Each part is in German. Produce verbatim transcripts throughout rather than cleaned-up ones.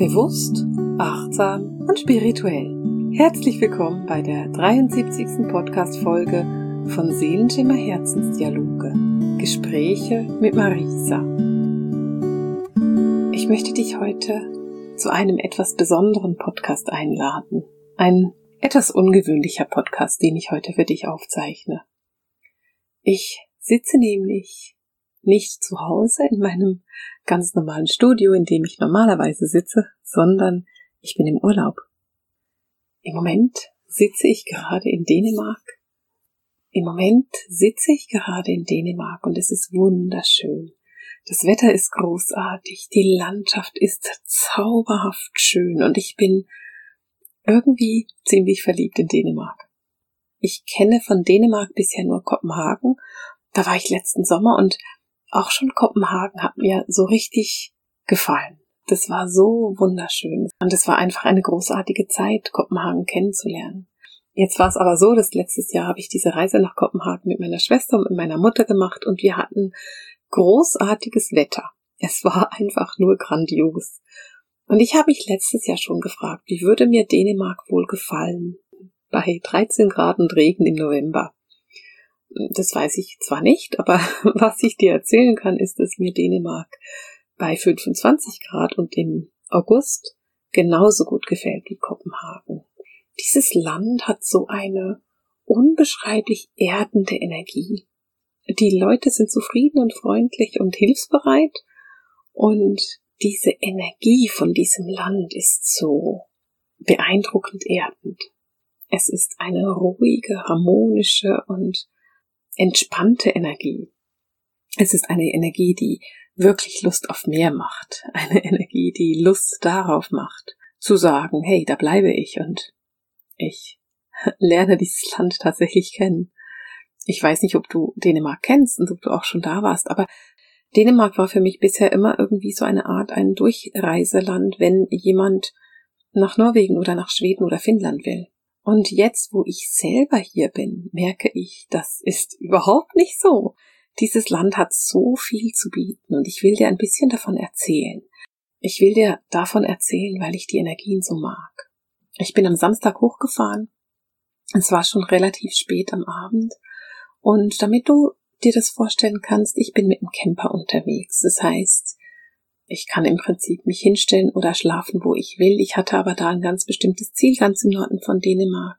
Bewusst, achtsam und spirituell. Herzlich willkommen bei der dreiundsiebzigsten Podcast-Folge von Seelenschimmer Herzensdialoge. Gespräche mit Marisa. Ich möchte dich heute zu einem etwas besonderen Podcast einladen. Ein etwas ungewöhnlicher Podcast, den ich heute für dich aufzeichne. Ich sitze nämlich nicht zu Hause in meinem ganz normalen Studio, in dem ich normalerweise sitze, sondern ich bin im Urlaub. Im Moment sitze ich gerade in Dänemark. Im Moment sitze ich gerade in Dänemark und es ist wunderschön. Das Wetter ist großartig, die Landschaft ist zauberhaft schön und ich bin irgendwie ziemlich verliebt in Dänemark. Ich kenne von Dänemark bisher nur Kopenhagen. Da war ich letzten Sommer und auch schon Kopenhagen hat mir so richtig gefallen. Das war so wunderschön. Und es war einfach eine großartige Zeit, Kopenhagen kennenzulernen. Jetzt war es aber so, dass letztes Jahr habe ich diese Reise nach Kopenhagen mit meiner Schwester und mit meiner Mutter gemacht und wir hatten großartiges Wetter. Es war einfach nur grandios. Und ich habe mich letztes Jahr schon gefragt, wie würde mir Dänemark wohl gefallen bei dreizehn Grad und Regen im November. Das weiß ich zwar nicht, aber was ich dir erzählen kann, ist, dass mir Dänemark bei fünfundzwanzig Grad und im August genauso gut gefällt wie Kopenhagen. Dieses Land hat so eine unbeschreiblich erdende Energie. Die Leute sind zufrieden und freundlich und hilfsbereit und diese Energie von diesem Land ist so beeindruckend erdend. Es ist eine ruhige, harmonische und entspannte Energie. Es ist eine Energie, die wirklich Lust auf mehr macht. Eine Energie, die Lust darauf macht, zu sagen, hey, da bleibe ich und ich lerne dieses Land tatsächlich kennen. Ich weiß nicht, ob du Dänemark kennst und ob du auch schon da warst, aber Dänemark war für mich bisher immer irgendwie so eine Art, ein Durchreiseland, wenn jemand nach Norwegen oder nach Schweden oder Finnland will. Und jetzt, wo ich selber hier bin, merke ich, das ist überhaupt nicht so. Dieses Land hat so viel zu bieten und ich will dir ein bisschen davon erzählen. Ich will dir davon erzählen, weil ich die Energien so mag. Ich bin am Samstag hochgefahren. Es war schon relativ spät am Abend. Und damit du dir das vorstellen kannst, ich bin mit dem Camper unterwegs. Das heißt, ich kann im Prinzip mich hinstellen oder schlafen, wo ich will. Ich hatte aber da ein ganz bestimmtes Ziel, ganz im Norden von Dänemark.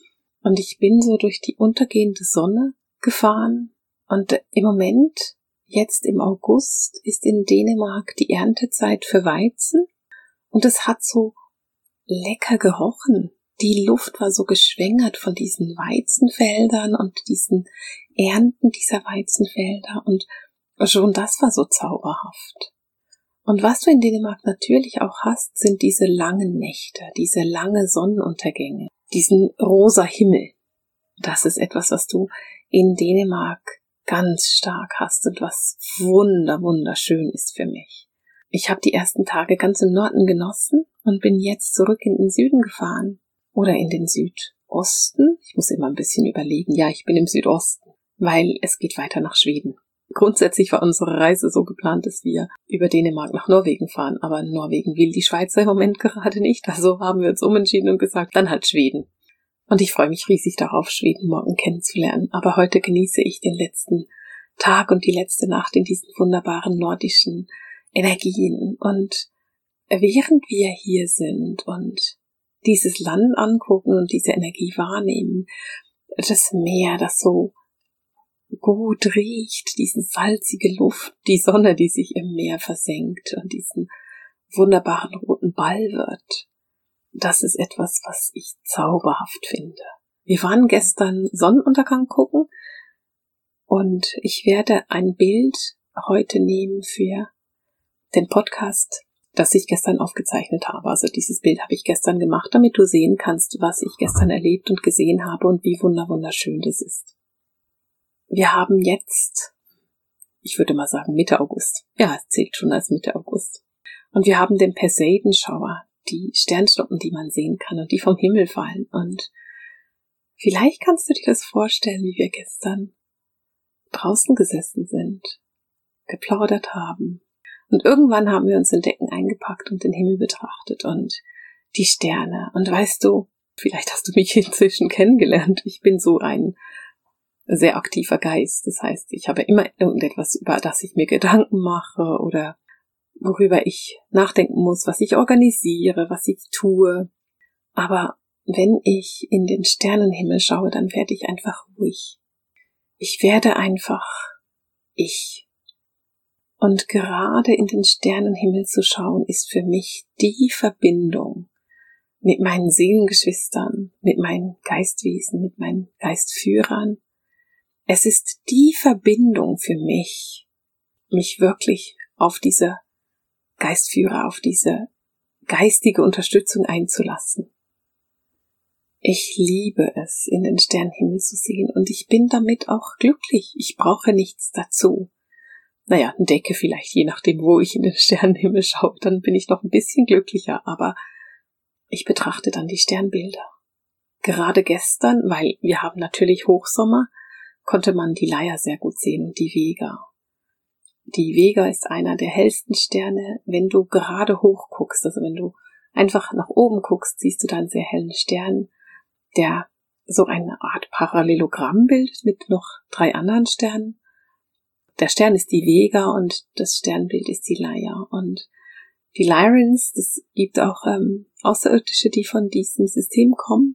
Und ich bin so durch die untergehende Sonne gefahren. Und im Moment, jetzt im August, ist in Dänemark die Erntezeit für Weizen. Und es hat so lecker gerochen. Die Luft war so geschwängert von diesen Weizenfeldern und diesen Ernten dieser Weizenfelder. Und schon das war so zauberhaft. Und was du in Dänemark natürlich auch hast, sind diese langen Nächte, diese lange Sonnenuntergänge, diesen rosa Himmel. Das ist etwas, was du in Dänemark ganz stark hast und was wunder, wunderschön ist für mich. Ich habe die ersten Tage ganz im Norden genossen und bin jetzt zurück in den Süden gefahren oder in den Südosten. Ich muss immer ein bisschen überlegen. Ja, ich bin im Südosten, weil es geht weiter nach Schweden. Grundsätzlich war unsere Reise so geplant, dass wir über Dänemark nach Norwegen fahren, aber Norwegen will die Schweizer im Moment gerade nicht, also haben wir uns umentschieden und gesagt, dann halt Schweden. Und ich freue mich riesig darauf, Schweden morgen kennenzulernen, aber heute genieße ich den letzten Tag und die letzte Nacht in diesen wunderbaren nordischen Energien. Und während wir hier sind und dieses Land angucken und diese Energie wahrnehmen, das Meer, das so gut riecht, diese salzige Luft, die Sonne, die sich im Meer versenkt und diesen wunderbaren roten Ball wird. Das ist etwas, was ich zauberhaft finde. Wir waren gestern Sonnenuntergang gucken und ich werde ein Bild heute nehmen für den Podcast, das ich gestern aufgezeichnet habe. Also dieses Bild habe ich gestern gemacht, damit du sehen kannst, was ich gestern erlebt und gesehen habe und wie wunder wunderschön das ist. Wir haben jetzt, ich würde mal sagen Mitte August. Ja, es zählt schon als Mitte August. Und wir haben den Perseidenschauer, die Sternschnuppen, die man sehen kann und die vom Himmel fallen. Und vielleicht kannst du dir das vorstellen, wie wir gestern draußen gesessen sind, geplaudert haben Und irgendwann haben wir uns in Decken eingepackt und den Himmel betrachtet und die Sterne. Und weißt du, vielleicht hast du mich inzwischen kennengelernt. Ich bin so ein sehr aktiver Geist. Das heißt, ich habe immer irgendetwas, über das ich mir Gedanken mache oder worüber ich nachdenken muss, was ich organisiere, was ich tue. Aber wenn ich in den Sternenhimmel schaue, dann werde ich einfach ruhig. Ich werde einfach ich. Und gerade in den Sternenhimmel zu schauen, ist für mich die Verbindung mit meinen Seelengeschwistern, mit meinen Geistwesen, mit meinen Geistführern. Es ist die Verbindung für mich, mich wirklich auf diese Geistführer, auf diese geistige Unterstützung einzulassen. Ich liebe es, in den Sternenhimmel zu sehen und ich bin damit auch glücklich. Ich brauche nichts dazu. Naja, eine Decke vielleicht, je nachdem, wo ich in den Sternenhimmel schaue, dann bin ich noch ein bisschen glücklicher, aber ich betrachte dann die Sternbilder. Gerade gestern, weil wir haben natürlich Hochsommer, konnte man die Leier sehr gut sehen und die Vega. Die Vega ist einer der hellsten Sterne, wenn du gerade hoch guckst, also wenn du einfach nach oben guckst, siehst du da einen sehr hellen Stern, der so eine Art Parallelogramm bildet mit noch drei anderen Sternen. Der Stern ist die Vega und das Sternbild ist die Leier. Und die Lyrans, das gibt auch ähm, Außerirdische, die von diesem System kommen.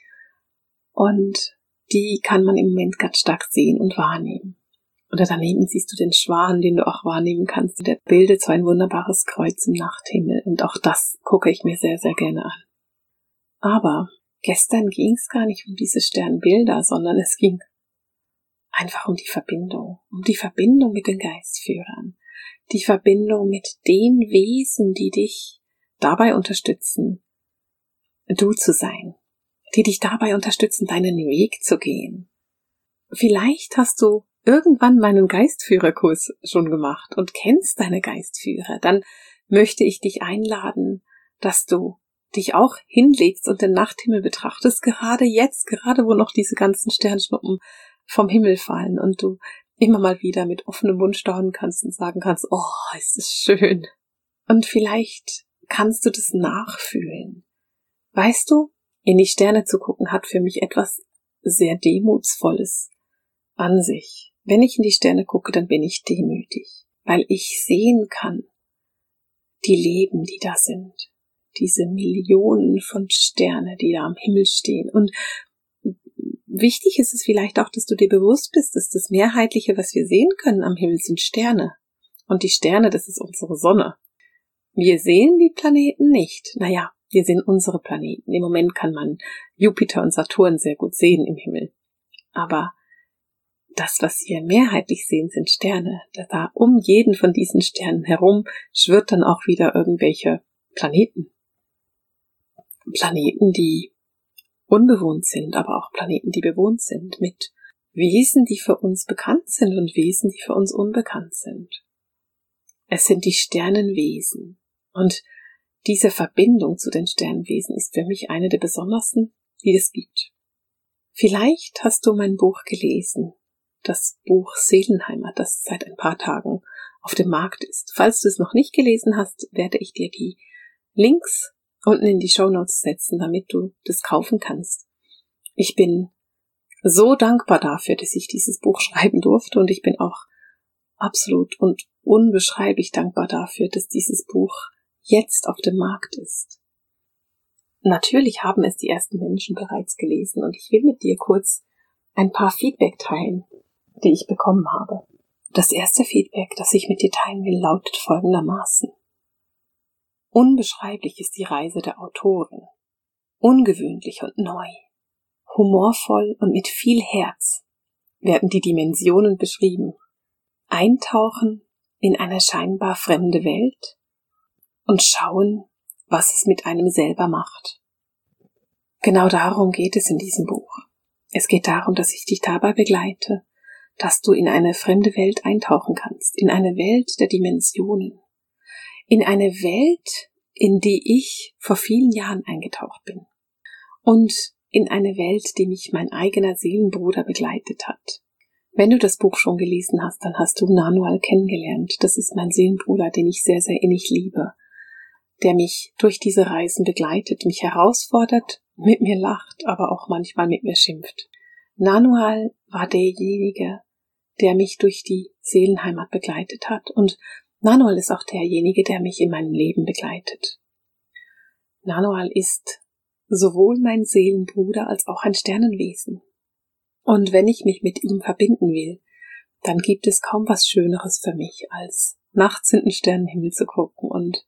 Und die kann man im Moment ganz stark sehen und wahrnehmen. Oder daneben siehst du den Schwan, den du auch wahrnehmen kannst. Der bildet so ein wunderbares Kreuz im Nachthimmel. Und auch das gucke ich mir sehr, sehr gerne an. Aber gestern ging es gar nicht um diese Sternbilder, sondern es ging einfach um die Verbindung. Um die Verbindung mit den Geistführern. Die Verbindung mit den Wesen, die dich dabei unterstützen, du zu sein. Die dich dabei unterstützen, deinen Weg zu gehen. Vielleicht hast du irgendwann meinen Geistführerkurs schon gemacht und kennst deine Geistführer. Dann möchte ich dich einladen, dass du dich auch hinlegst und den Nachthimmel betrachtest, gerade jetzt, gerade wo noch diese ganzen Sternschnuppen vom Himmel fallen und du immer mal wieder mit offenem Mund staunen kannst und sagen kannst, oh, ist das schön. Und vielleicht kannst du das nachfühlen. Weißt du, in die Sterne zu gucken hat für mich etwas sehr Demutsvolles an sich. Wenn ich in die Sterne gucke, dann bin ich demütig, weil ich sehen kann, die Leben, die da sind, diese Millionen von Sterne, die da am Himmel stehen. Und wichtig ist es vielleicht auch, dass du dir bewusst bist, dass das Mehrheitliche, was wir sehen können am Himmel, sind Sterne. Und die Sterne, das ist unsere Sonne. Wir sehen die Planeten nicht. Naja, wir sehen unsere Planeten. Im Moment kann man Jupiter und Saturn sehr gut sehen im Himmel. Aber das, was wir mehrheitlich sehen, sind Sterne. Da um jeden von diesen Sternen herum schwirrt dann auch wieder irgendwelche Planeten. Planeten, die unbewohnt sind, aber auch Planeten, die bewohnt sind, mit Wesen, die für uns bekannt sind und Wesen, die für uns unbekannt sind. Es sind die Sternenwesen. Und diese Verbindung zu den Sternenwesen ist für mich eine der besondersten, die es gibt. Vielleicht hast du mein Buch gelesen, das Buch Seelenheimat, das seit ein paar Tagen auf dem Markt ist. Falls du es noch nicht gelesen hast, werde ich dir die Links unten in die Shownotes setzen, damit du das kaufen kannst. Ich bin so dankbar dafür, dass ich dieses Buch schreiben durfte und ich bin auch absolut und unbeschreiblich dankbar dafür, dass dieses Buch jetzt auf dem Markt ist. Natürlich haben es die ersten Menschen bereits gelesen und ich will mit dir kurz ein paar Feedback teilen, die ich bekommen habe. Das erste Feedback, das ich mit dir teilen will, lautet folgendermaßen. Unbeschreiblich ist die Reise der Autorin. Ungewöhnlich und neu. Humorvoll und mit viel Herz werden die Dimensionen beschrieben. Eintauchen in eine scheinbar fremde Welt und schauen, was es mit einem selber macht. Genau darum geht es in diesem Buch. Es geht darum, dass ich dich dabei begleite, dass du in eine fremde Welt eintauchen kannst, in eine Welt der Dimensionen, in eine Welt, in die ich vor vielen Jahren eingetaucht bin und in eine Welt, die mich mein eigener Seelenbruder begleitet hat. Wenn du das Buch schon gelesen hast, dann hast du Nanual kennengelernt. Das ist mein Seelenbruder, den ich sehr, sehr innig liebe, der mich durch diese Reisen begleitet, mich herausfordert, mit mir lacht, aber auch manchmal mit mir schimpft. Nanual war derjenige, der mich durch die Seelenheimat begleitet hat, und Nanual ist auch derjenige, der mich in meinem Leben begleitet. Nanual ist sowohl mein Seelenbruder als auch ein Sternenwesen. Und wenn ich mich mit ihm verbinden will, dann gibt es kaum was Schöneres für mich, als nachts in den Sternenhimmel zu gucken und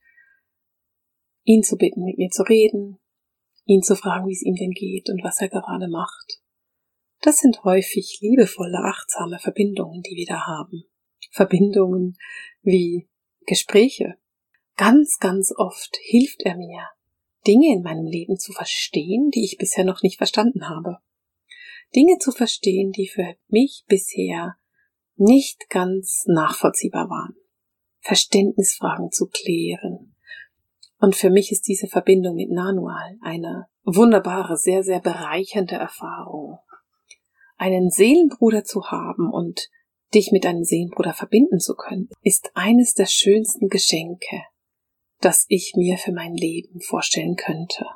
ihn zu bitten, mit mir zu reden, ihn zu fragen, wie es ihm denn geht und was er gerade macht. Das sind häufig liebevolle, achtsame Verbindungen, die wir da haben. Verbindungen wie Gespräche. Ganz, ganz oft hilft er mir, Dinge in meinem Leben zu verstehen, die ich bisher noch nicht verstanden habe. Dinge zu verstehen, die für mich bisher nicht ganz nachvollziehbar waren. Verständnisfragen zu klären. Und für mich ist diese Verbindung mit Nanual eine wunderbare, sehr, sehr bereichernde Erfahrung. Einen Seelenbruder zu haben und dich mit einem Seelenbruder verbinden zu können, ist eines der schönsten Geschenke, das ich mir für mein Leben vorstellen könnte.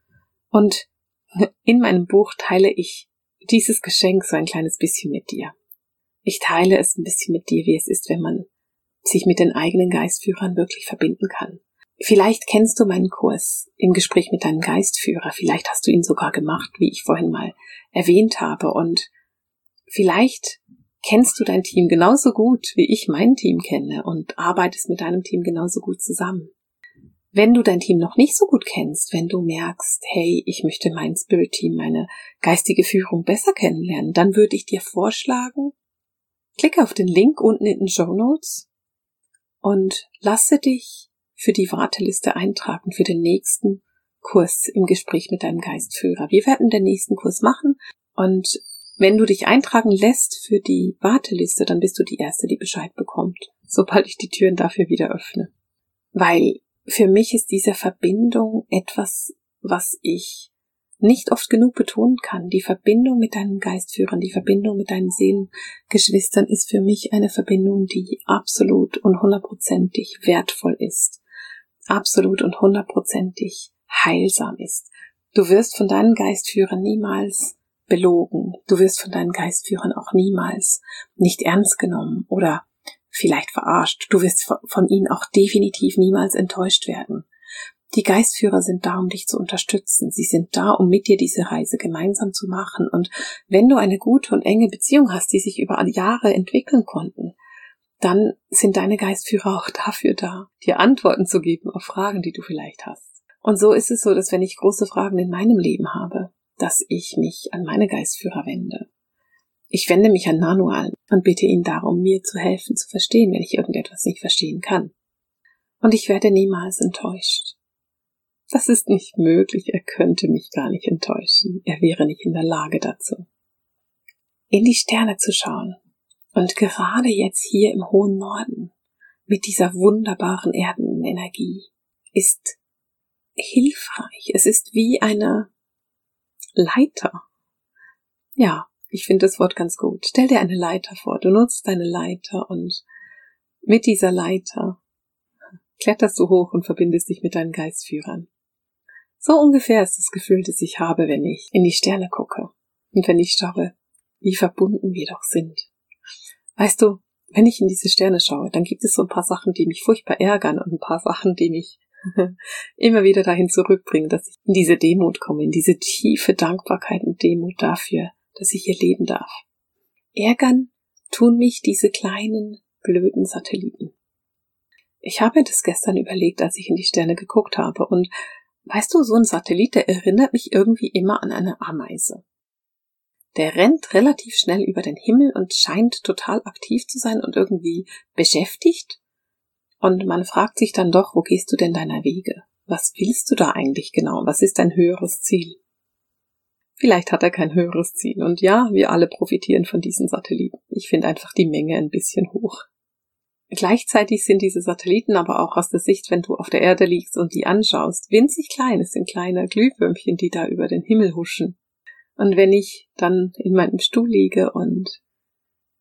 Und in meinem Buch teile ich dieses Geschenk so ein kleines bisschen mit dir. Ich teile es ein bisschen mit dir, wie es ist, wenn man sich mit den eigenen Geistführern wirklich verbinden kann. Vielleicht kennst du meinen Kurs im Gespräch mit deinem Geistführer, vielleicht hast du ihn sogar gemacht, wie ich vorhin mal erwähnt habe, und vielleicht kennst du dein Team genauso gut, wie ich mein Team kenne, und arbeitest mit deinem Team genauso gut zusammen. Wenn du dein Team noch nicht so gut kennst, wenn du merkst, hey, ich möchte mein Spirit-Team, meine geistige Führung besser kennenlernen, dann würde ich dir vorschlagen, klicke auf den Link unten in den Shownotes und lasse dich für die Warteliste eintragen für den nächsten Kurs im Gespräch mit deinem Geistführer. Wir werden den nächsten Kurs machen, und wenn du dich eintragen lässt für die Warteliste, dann bist du die Erste, die Bescheid bekommt, sobald ich die Türen dafür wieder öffne. Weil für mich ist diese Verbindung etwas, was ich nicht oft genug betonen kann. Die Verbindung mit deinen Geistführern, die Verbindung mit deinen Seelengeschwistern ist für mich eine Verbindung, die absolut und hundertprozentig wertvoll ist. Absolut und hundertprozentig heilsam ist. Du wirst von deinen Geistführern niemals belogen. Du wirst von deinen Geistführern auch niemals nicht ernst genommen oder vielleicht verarscht. Du wirst von ihnen auch definitiv niemals enttäuscht werden. Die Geistführer sind da, um dich zu unterstützen. Sie sind da, um mit dir diese Reise gemeinsam zu machen. Und wenn du eine gute und enge Beziehung hast, die sich über Jahre entwickeln konnten, dann sind deine Geistführer auch dafür da, dir Antworten zu geben auf Fragen, die du vielleicht hast. Und so ist es so, dass wenn ich große Fragen in meinem Leben habe, dass ich mich an meine Geistführer wende. Ich wende mich an Nanual und bitte ihn darum, mir zu helfen, zu verstehen, wenn ich irgendetwas nicht verstehen kann. Und ich werde niemals enttäuscht. Das ist nicht möglich, er könnte mich gar nicht enttäuschen. Er wäre nicht in der Lage dazu. In die Sterne zu schauen und gerade jetzt hier im hohen Norden mit dieser wunderbaren Erdenenergie ist hilfreich. Es ist wie eine Leiter. Ja, ich finde das Wort ganz gut. Stell dir eine Leiter vor. Du nutzt deine Leiter und mit dieser Leiter kletterst du hoch und verbindest dich mit deinen Geistführern. So ungefähr ist das Gefühl, das ich habe, wenn ich in die Sterne gucke und wenn ich schaue, wie verbunden wir doch sind. Weißt du, wenn ich in diese Sterne schaue, dann gibt es so ein paar Sachen, die mich furchtbar ärgern und ein paar Sachen, die mich immer wieder dahin zurückbringen, dass ich in diese Demut komme, in diese tiefe Dankbarkeit und Demut dafür, dass ich hier leben darf. Ärgern tun mich diese kleinen, blöden Satelliten. Ich habe das gestern überlegt, als ich in die Sterne geguckt habe, und weißt du, so ein Satellit, der erinnert mich irgendwie immer an eine Ameise. Der rennt relativ schnell über den Himmel und scheint total aktiv zu sein und irgendwie beschäftigt. Und man fragt sich dann doch, wo gehst du denn deiner Wege? Was willst du da eigentlich genau? Was ist dein höheres Ziel? Vielleicht hat er kein höheres Ziel. Und ja, wir alle profitieren von diesen Satelliten. Ich finde einfach die Menge ein bisschen hoch. Gleichzeitig sind diese Satelliten aber auch aus der Sicht, wenn du auf der Erde liegst und die anschaust, winzig klein. Es sind kleine Glühwürmchen, die da über den Himmel huschen. Und wenn ich dann in meinem Stuhl liege und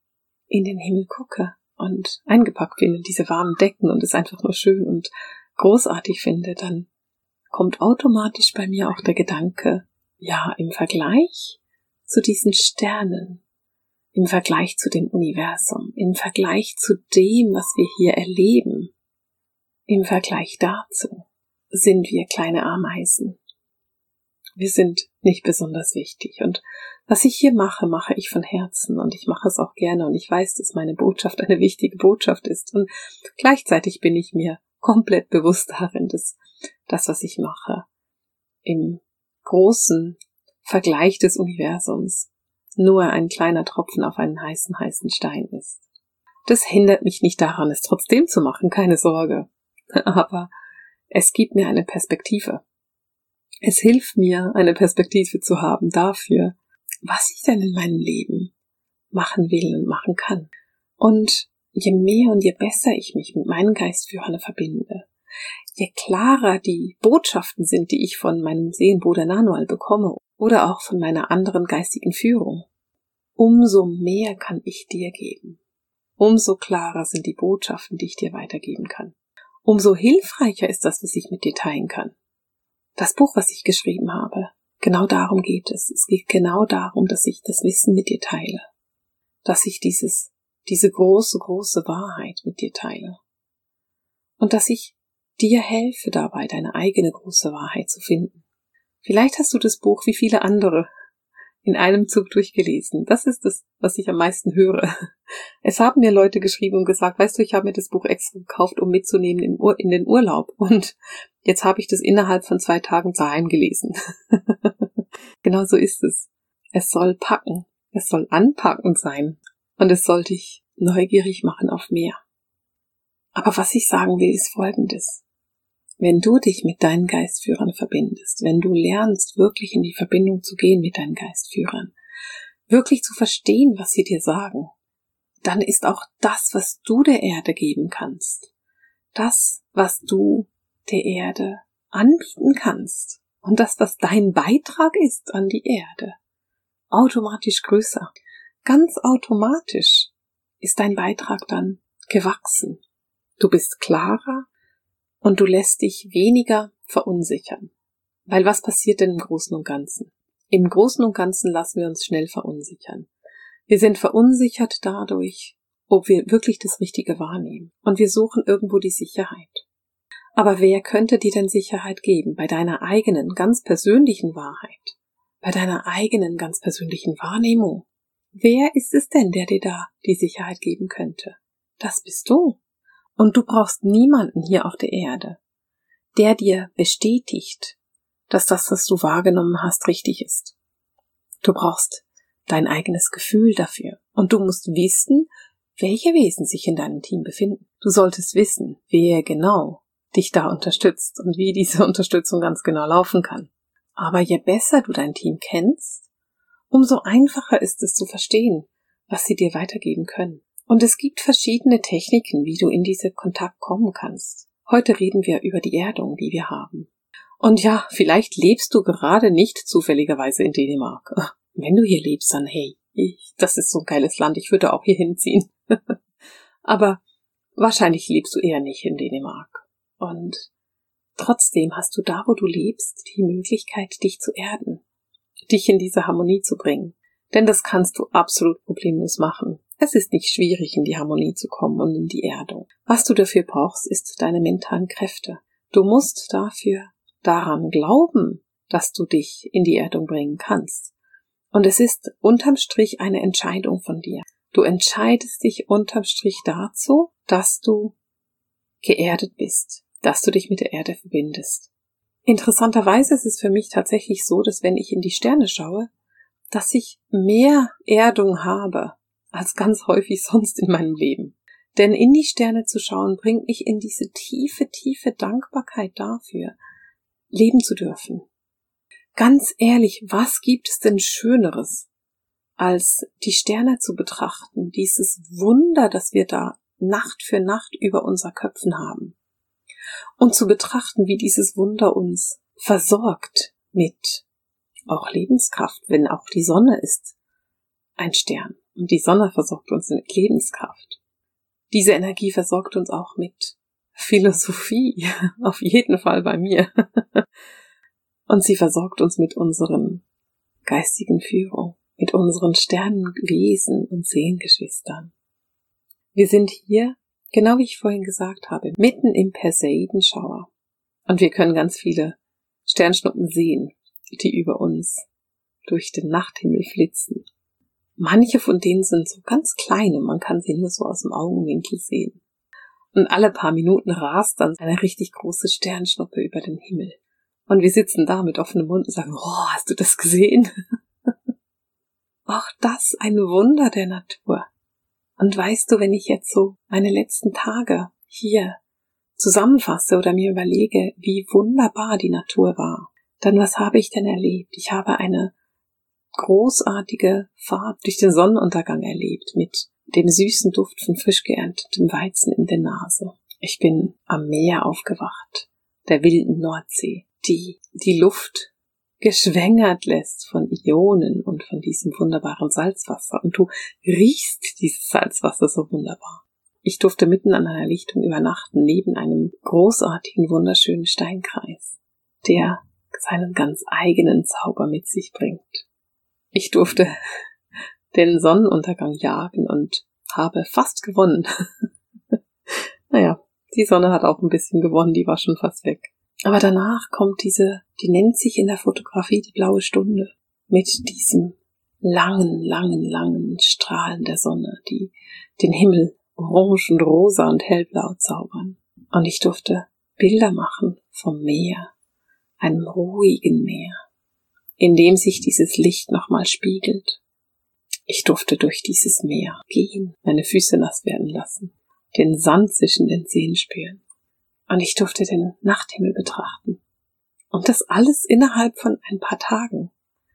in den Himmel gucke und eingepackt bin in diese warmen Decken und es einfach nur schön und großartig finde, dann kommt automatisch bei mir auch der Gedanke, ja, im Vergleich zu diesen Sternen, im Vergleich zu dem Universum, im Vergleich zu dem, was wir hier erleben, im Vergleich dazu sind wir kleine Ameisen. Wir sind nicht besonders wichtig und was ich hier mache, mache ich von Herzen und ich mache es auch gerne und ich weiß, dass meine Botschaft eine wichtige Botschaft ist und gleichzeitig bin ich mir komplett bewusst darin, dass das, was ich mache, im großen Vergleich des Universums nur ein kleiner Tropfen auf einen heißen, heißen Stein ist. Das hindert mich nicht daran, es trotzdem zu machen, keine Sorge. Aber es gibt mir eine Perspektive. Es hilft mir, eine Perspektive zu haben dafür, was ich denn in meinem Leben machen will und machen kann. Und je mehr und je besser ich mich mit meinen Geistführern verbinde, je klarer die Botschaften sind, die ich von meinem Seelenbruder Nanual bekomme oder auch von meiner anderen geistigen Führung, umso mehr kann ich dir geben. Umso klarer sind die Botschaften, die ich dir weitergeben kann. Umso hilfreicher ist das, was ich mit dir teilen kann. Das Buch, was ich geschrieben habe, genau darum geht es. Es geht genau darum, dass ich das Wissen mit dir teile. Dass ich dieses, diese große, große Wahrheit mit dir teile. Und dass ich dir helfe dabei, deine eigene große Wahrheit zu finden. Vielleicht hast du das Buch wie viele andere in einem Zug durchgelesen. Das ist das, was ich am meisten höre. Es haben mir Leute geschrieben und gesagt, weißt du, ich habe mir das Buch extra gekauft, um mitzunehmen in, Ur- in den Urlaub. Und jetzt habe ich das innerhalb von zwei Tagen daheim gelesen. Genau so ist es. Es soll packen. Es soll anpackend sein. Und es soll dich neugierig machen auf mehr. Aber was ich sagen will, ist Folgendes. Wenn du dich mit deinen Geistführern verbindest, wenn du lernst, wirklich in die Verbindung zu gehen mit deinen Geistführern, wirklich zu verstehen, was sie dir sagen, dann ist auch das, was du der Erde geben kannst, das, was du der Erde anbieten kannst und das, was dein Beitrag ist an die Erde, automatisch größer. Ganz automatisch ist dein Beitrag dann gewachsen. Du bist klarer, und du lässt dich weniger verunsichern. Weil was passiert denn im Großen und Ganzen? Im Großen und Ganzen lassen wir uns schnell verunsichern. Wir sind verunsichert dadurch, ob wir wirklich das Richtige wahrnehmen. Und wir suchen irgendwo die Sicherheit. Aber wer könnte dir denn Sicherheit geben? Bei deiner eigenen, ganz persönlichen Wahrheit. Bei deiner eigenen, ganz persönlichen Wahrnehmung. Wer ist es denn, der dir da die Sicherheit geben könnte? Das bist du. Und du brauchst niemanden hier auf der Erde, der dir bestätigt, dass das, was du wahrgenommen hast, richtig ist. Du brauchst dein eigenes Gefühl dafür. Und du musst wissen, welche Wesen sich in deinem Team befinden. Du solltest wissen, wer genau dich da unterstützt und wie diese Unterstützung ganz genau laufen kann. Aber je besser du dein Team kennst, umso einfacher ist es zu verstehen, was sie dir weitergeben können. Und es gibt verschiedene Techniken, wie du in diese Kontakt kommen kannst. Heute reden wir über die Erdung, die wir haben. Und ja, vielleicht lebst du gerade nicht zufälligerweise in Dänemark. Wenn du hier lebst, dann hey, ich, das ist so ein geiles Land, ich würde auch hier hinziehen. Aber wahrscheinlich lebst du eher nicht in Dänemark. Und trotzdem hast du da, wo du lebst, die Möglichkeit, dich zu erden, dich in diese Harmonie zu bringen. Denn das kannst du absolut problemlos machen. Es ist nicht schwierig, in die Harmonie zu kommen und in die Erdung. Was du dafür brauchst, ist deine mentalen Kräfte. Du musst dafür daran glauben, dass du dich in die Erdung bringen kannst. Und es ist unterm Strich eine Entscheidung von dir. Du entscheidest dich unterm Strich dazu, dass du geerdet bist, dass du dich mit der Erde verbindest. Interessanterweise ist es für mich tatsächlich so, dass wenn ich in die Sterne schaue, dass ich mehr Erdung habe als ganz häufig sonst in meinem Leben. Denn in die Sterne zu schauen, bringt mich in diese tiefe, tiefe Dankbarkeit dafür, leben zu dürfen. Ganz ehrlich, was gibt es denn Schöneres, als die Sterne zu betrachten, dieses Wunder, das wir da Nacht für Nacht über unser Köpfen haben. Und zu betrachten, wie dieses Wunder uns versorgt mit auch Lebenskraft, wenn auch die Sonne ist ein Stern. Und die Sonne versorgt uns mit Lebenskraft. Diese Energie versorgt uns auch mit Philosophie, auf jeden Fall bei mir. Und sie versorgt uns mit unseren geistigen Führung, mit unseren Sternenwesen und Seelengeschwistern. Wir sind hier, genau wie ich vorhin gesagt habe, mitten im Perseidenschauer. Und wir können ganz viele Sternschnuppen sehen, die über uns durch den Nachthimmel flitzen. Manche von denen sind so ganz klein und man kann sie nur so aus dem Augenwinkel sehen. Und alle paar Minuten rast dann eine richtig große Sternschnuppe über den Himmel. Und wir sitzen da mit offenem Mund und sagen, oh, hast du das gesehen? Auch das ein Wunder der Natur. Und weißt du, wenn ich jetzt so meine letzten Tage hier zusammenfasse oder mir überlege, wie wunderbar die Natur war, dann was habe ich denn erlebt? Ich habe eine großartige Fahrt durch den Sonnenuntergang erlebt, mit dem süßen Duft von frisch geerntetem Weizen in der Nase. Ich bin am Meer aufgewacht, der wilden Nordsee, die die Luft geschwängert lässt von Ionen und von diesem wunderbaren Salzwasser. Und du riechst dieses Salzwasser so wunderbar. Ich durfte mitten an einer Lichtung übernachten, neben einem großartigen, wunderschönen Steinkreis, der seinen ganz eigenen Zauber mit sich bringt. Ich durfte den Sonnenuntergang jagen und habe fast gewonnen. Naja, die Sonne hat auch ein bisschen gewonnen, die war schon fast weg. Aber danach kommt diese, die nennt sich in der Fotografie die blaue Stunde, mit diesem langen, langen, langen Strahlen der Sonne, die den Himmel orange und rosa und hellblau zaubern. Und ich durfte Bilder machen vom Meer, einem ruhigen Meer, in dem sich dieses Licht nochmal spiegelt. Ich durfte durch dieses Meer gehen, meine Füße nass werden lassen, den Sand zwischen den Zehen spüren. Und ich durfte den Nachthimmel betrachten. Und das alles innerhalb von ein paar Tagen.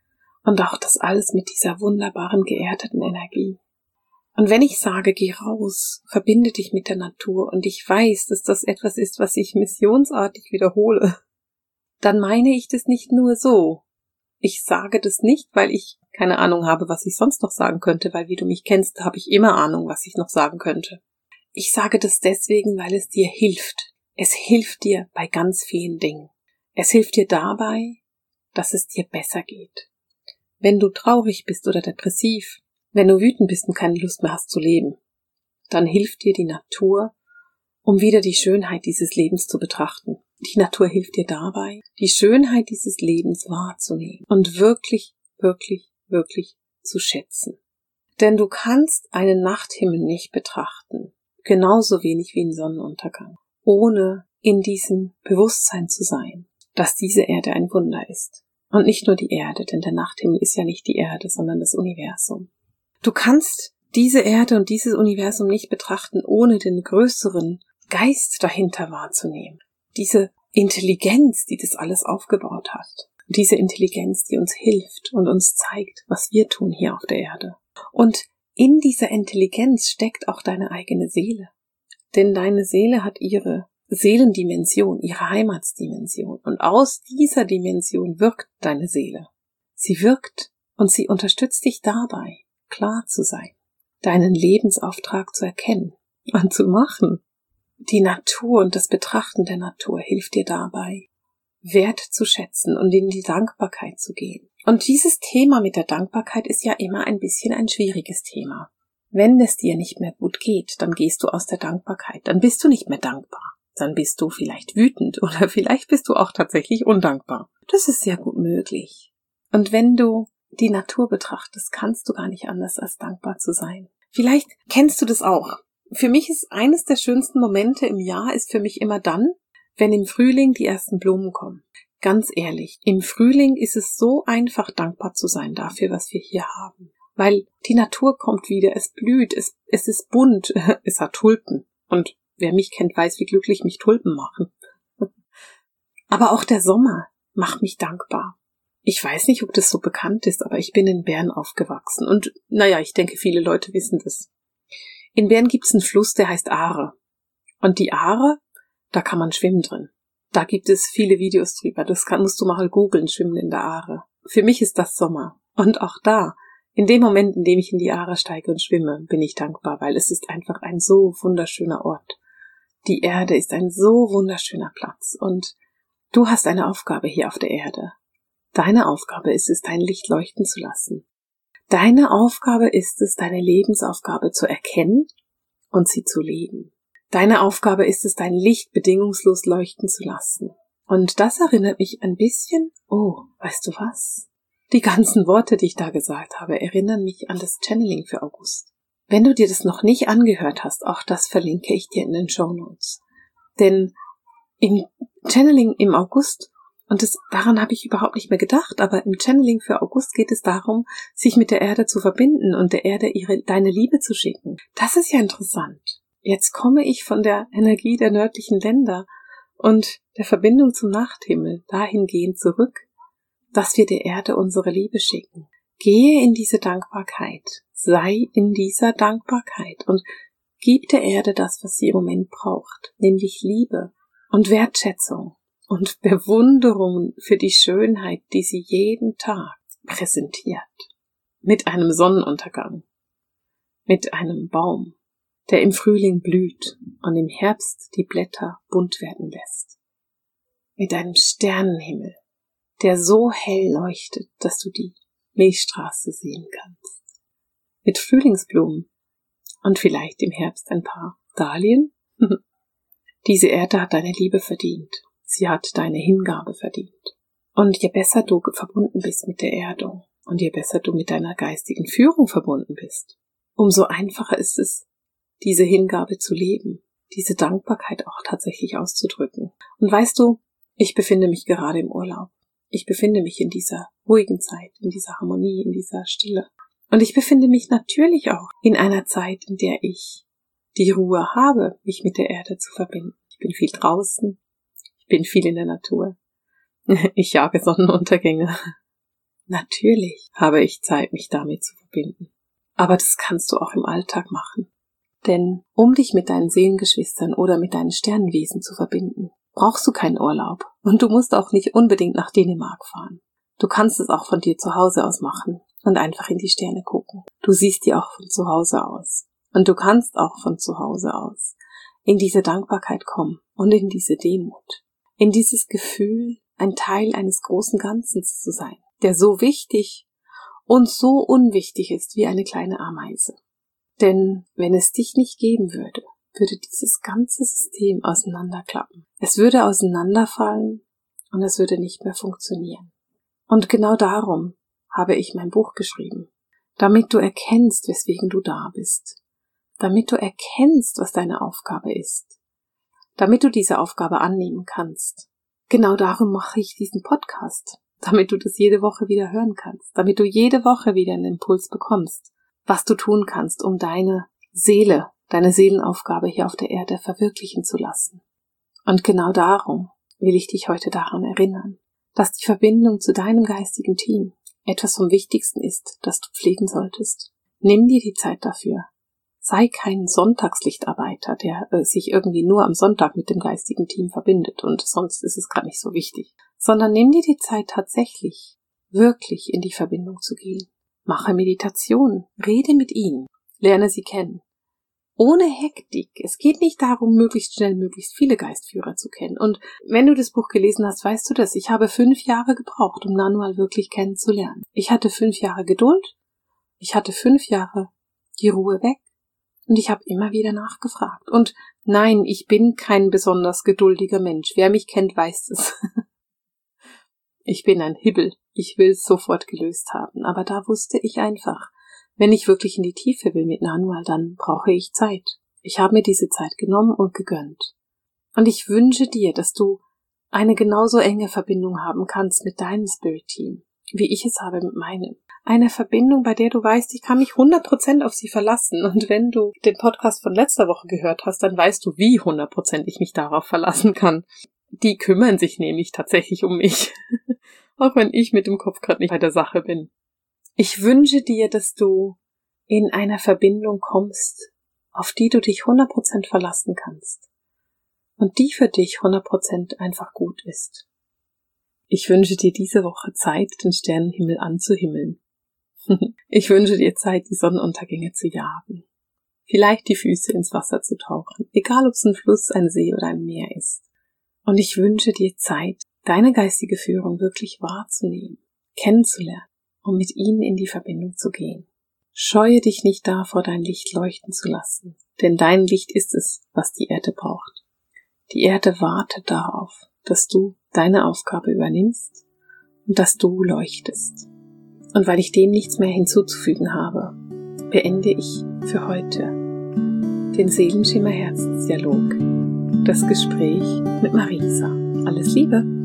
Und auch das alles mit dieser wunderbaren, geerdeten Energie. Und wenn ich sage, geh raus, verbinde dich mit der Natur und ich weiß, dass das etwas ist, was ich missionsartig wiederhole, dann meine ich das nicht nur so. Ich sage das nicht, weil ich keine Ahnung habe, was ich sonst noch sagen könnte, weil wie du mich kennst, habe ich immer Ahnung, was ich noch sagen könnte. Ich sage das deswegen, weil es dir hilft. Es hilft dir bei ganz vielen Dingen. Es hilft dir dabei, dass es dir besser geht. Wenn du traurig bist oder depressiv, wenn du wütend bist und keine Lust mehr hast zu leben, dann hilft dir die Natur, um wieder die Schönheit dieses Lebens zu betrachten. Die Natur hilft dir dabei, die Schönheit dieses Lebens wahrzunehmen und wirklich, wirklich, wirklich zu schätzen. Denn du kannst einen Nachthimmel nicht betrachten, genauso wenig wie einen Sonnenuntergang, ohne in diesem Bewusstsein zu sein, dass diese Erde ein Wunder ist. Und nicht nur die Erde, denn der Nachthimmel ist ja nicht die Erde, sondern das Universum. Du kannst diese Erde und dieses Universum nicht betrachten, ohne den größeren Geist dahinter wahrzunehmen. Diese Intelligenz, die das alles aufgebaut hat. Diese Intelligenz, die uns hilft und uns zeigt, was wir tun hier auf der Erde. Und in dieser Intelligenz steckt auch deine eigene Seele. Denn deine Seele hat ihre Seelendimension, ihre Heimatsdimension. Und aus dieser Dimension wirkt deine Seele. Sie wirkt und sie unterstützt dich dabei, klar zu sein, deinen Lebensauftrag zu erkennen und zu machen. Die Natur und das Betrachten der Natur hilft dir dabei, Wert zu schätzen und in die Dankbarkeit zu gehen. Und dieses Thema mit der Dankbarkeit ist ja immer ein bisschen ein schwieriges Thema. Wenn es dir nicht mehr gut geht, dann gehst du aus der Dankbarkeit, dann bist du nicht mehr dankbar. Dann bist du vielleicht wütend oder vielleicht bist du auch tatsächlich undankbar. Das ist sehr gut möglich. Und wenn du die Natur betrachtest, kannst du gar nicht anders als dankbar zu sein. Vielleicht kennst du das auch. Für mich ist eines der schönsten Momente im Jahr ist für mich immer dann, wenn im Frühling die ersten Blumen kommen. Ganz ehrlich, im Frühling ist es so einfach, dankbar zu sein dafür, was wir hier haben. Weil die Natur kommt wieder, es blüht, es, es ist bunt, es hat Tulpen. Und wer mich kennt, weiß, wie glücklich mich Tulpen machen. Aber auch der Sommer macht mich dankbar. Ich weiß nicht, ob das so bekannt ist, aber ich bin in Bern aufgewachsen. Und naja, ich denke, viele Leute wissen das. In Bern gibt's einen Fluss, der heißt Aare. Und die Aare, da kann man schwimmen drin. Da gibt es viele Videos drüber. Das kann, musst du mal googeln, schwimmen in der Aare. Für mich ist das Sommer. Und auch da In dem Moment, in dem ich in die Aare steige und schwimme, bin ich dankbar, weil es ist einfach ein so wunderschöner Ort. Die Erde ist ein so wunderschöner Platz und du hast eine Aufgabe hier auf der Erde. Deine Aufgabe ist es, dein Licht leuchten zu lassen. Deine Aufgabe ist es, deine Lebensaufgabe zu erkennen und sie zu leben. Deine Aufgabe ist es, dein Licht bedingungslos leuchten zu lassen. Und das erinnert mich ein bisschen, oh, weißt du was? Die ganzen Worte, die ich da gesagt habe, erinnern mich an das Channeling für August. Wenn du dir das noch nicht angehört hast, auch das verlinke ich dir in den Shownotes. Denn im Channeling im August, und das, daran habe ich überhaupt nicht mehr gedacht, aber im Channeling für August geht es darum, sich mit der Erde zu verbinden und der Erde ihre, deine Liebe zu schicken. Das ist ja interessant. Jetzt komme ich von der Energie der nördlichen Länder und der Verbindung zum Nachthimmel dahingehend zurück, dass wir der Erde unsere Liebe schicken. Gehe in diese Dankbarkeit, sei in dieser Dankbarkeit und gib der Erde das, was sie im Moment braucht, nämlich Liebe und Wertschätzung und Bewunderung für die Schönheit, die sie jeden Tag präsentiert. Mit einem Sonnenuntergang, mit einem Baum, der im Frühling blüht und im Herbst die Blätter bunt werden lässt. Mit einem Sternenhimmel, der so hell leuchtet, dass du die Milchstraße sehen kannst. Mit Frühlingsblumen und vielleicht im Herbst ein paar Dahlien. Diese Erde hat deine Liebe verdient. Sie hat deine Hingabe verdient. Und je besser du verbunden bist mit der Erdung und je besser du mit deiner geistigen Führung verbunden bist, umso einfacher ist es, diese Hingabe zu leben, diese Dankbarkeit auch tatsächlich auszudrücken. Und weißt du, ich befinde mich gerade im Urlaub. Ich befinde mich in dieser ruhigen Zeit, in dieser Harmonie, in dieser Stille. Und ich befinde mich natürlich auch in einer Zeit, in der ich die Ruhe habe, mich mit der Erde zu verbinden. Ich bin viel draußen, ich bin viel in der Natur. Ich jage Sonnenuntergänge. Natürlich habe ich Zeit, mich damit zu verbinden. Aber das kannst du auch im Alltag machen. Denn um dich mit deinen Seelengeschwistern oder mit deinen Sternenwesen zu verbinden, brauchst du keinen Urlaub. Und du musst auch nicht unbedingt nach Dänemark fahren. Du kannst es auch von dir zu Hause aus machen und einfach in die Sterne gucken. Du siehst die auch von zu Hause aus. Und du kannst auch von zu Hause aus in diese Dankbarkeit kommen und in diese Demut. In dieses Gefühl, ein Teil eines großen Ganzen zu sein, der so wichtig und so unwichtig ist wie eine kleine Ameise. Denn wenn es dich nicht geben würde, würde dieses ganze System auseinanderklappen. Es würde auseinanderfallen und es würde nicht mehr funktionieren. Und genau darum habe ich mein Buch geschrieben, damit du erkennst, weswegen du da bist, damit du erkennst, was deine Aufgabe ist, damit du diese Aufgabe annehmen kannst. Genau darum mache ich diesen Podcast, damit du das jede Woche wieder hören kannst, damit du jede Woche wieder einen Impuls bekommst, was du tun kannst, um deine Seele, deine Seelenaufgabe hier auf der Erde verwirklichen zu lassen. Und genau darum will ich dich heute daran erinnern, dass die Verbindung zu deinem geistigen Team etwas vom Wichtigsten ist, das du pflegen solltest. Nimm dir die Zeit dafür. Sei kein Sonntagslichtarbeiter, der äh, sich irgendwie nur am Sonntag mit dem geistigen Team verbindet und sonst ist es gar nicht so wichtig. Sondern nimm dir die Zeit tatsächlich, wirklich in die Verbindung zu gehen. Mache Meditation, rede mit ihnen, lerne sie kennen. Ohne Hektik. Es geht nicht darum, möglichst schnell möglichst viele Geistführer zu kennen. Und wenn du das Buch gelesen hast, weißt du das. Ich habe fünf Jahre gebraucht, um Nanual wirklich kennenzulernen. Ich hatte fünf Jahre Geduld, ich hatte fünf Jahre die Ruhe weg und ich habe immer wieder nachgefragt. Und nein, ich bin kein besonders geduldiger Mensch. Wer mich kennt, weiß es. Ich bin ein Hibbel. Ich will es sofort gelöst haben. Aber da wusste ich einfach, wenn ich wirklich in die Tiefe will mit Nanual, dann brauche ich Zeit. Ich habe mir diese Zeit genommen und gegönnt. Und ich wünsche dir, dass du eine genauso enge Verbindung haben kannst mit deinem Spirit-Team, wie ich es habe mit meinem. Eine Verbindung, bei der du weißt, ich kann mich hundert Prozent auf sie verlassen. Und wenn du den Podcast von letzter Woche gehört hast, dann weißt du, wie hundert Prozent ich mich darauf verlassen kann. Die kümmern sich nämlich tatsächlich um mich. Auch wenn ich mit dem Kopf gerade nicht bei der Sache bin. Ich wünsche dir, dass du in einer Verbindung kommst, auf die du dich hundert Prozent verlassen kannst und die für dich hundert Prozent einfach gut ist. Ich wünsche dir diese Woche Zeit, den Sternenhimmel anzuhimmeln. Ich wünsche dir Zeit, die Sonnenuntergänge zu jagen. Vielleicht die Füße ins Wasser zu tauchen, egal ob es ein Fluss, ein See oder ein Meer ist. Und ich wünsche dir Zeit, deine geistige Führung wirklich wahrzunehmen, kennenzulernen und mit ihnen in die Verbindung zu gehen. Scheue dich nicht davor, dein Licht leuchten zu lassen, denn dein Licht ist es, was die Erde braucht. Die Erde wartet darauf, dass du deine Aufgabe übernimmst und dass du leuchtest. Und weil ich dem nichts mehr hinzuzufügen habe, beende ich für heute den Seelenschimmer Herzensdialog, das Gespräch mit Marisa. Alles Liebe!